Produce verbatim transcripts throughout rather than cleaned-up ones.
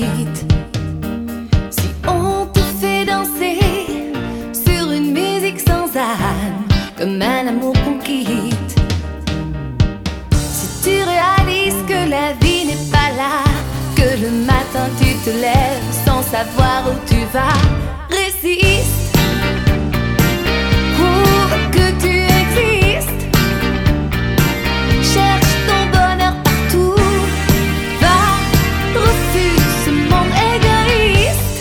quitte. Si on te fait danser sur une musique sans âme, comme un amour qu'on quitte. Si tu réalises que la vie n'est pas là, que le matin tu te lèves sans savoir où tu vas, résiste. Prouve que tu existes. Cherche ton bonheur partout. Va, refuse ce monde égoïste.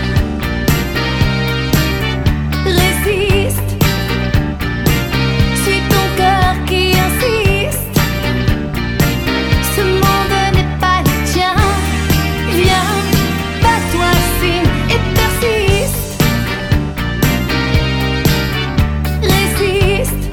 Résiste. Suis ton cœur qui insiste. Ce monde n'est pas le tien. Viens, bats-toi, signe et persiste. Résiste.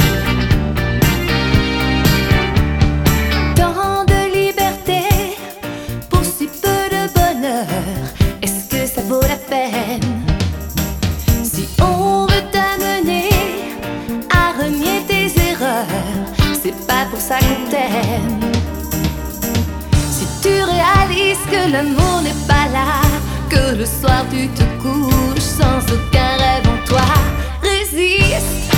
Tant de liberté pour si peu de bonheur, est-ce que ça vaut la peine? Si on veut t'amener à renier tes erreurs, c'est pas pour ça qu'on t'aime. Si tu réalises que l'amour n'est pas là, que le soir tu te couches sans aucun rêve en toi, résiste.